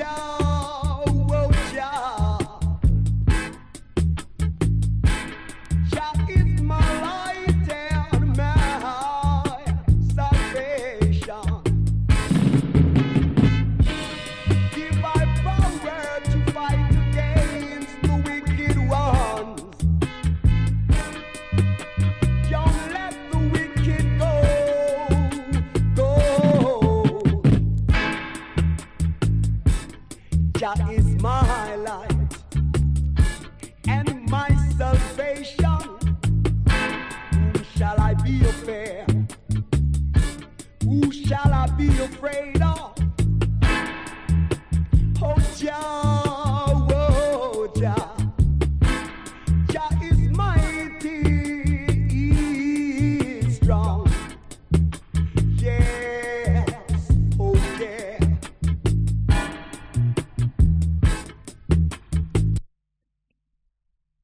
oh Jah. Jah is my light and my salvation. Give I power to fight against the wicked ones. Don't let the wicked go. Jah is my light and my salvation. Whom shall I be afraid? Who shall I be afraid of?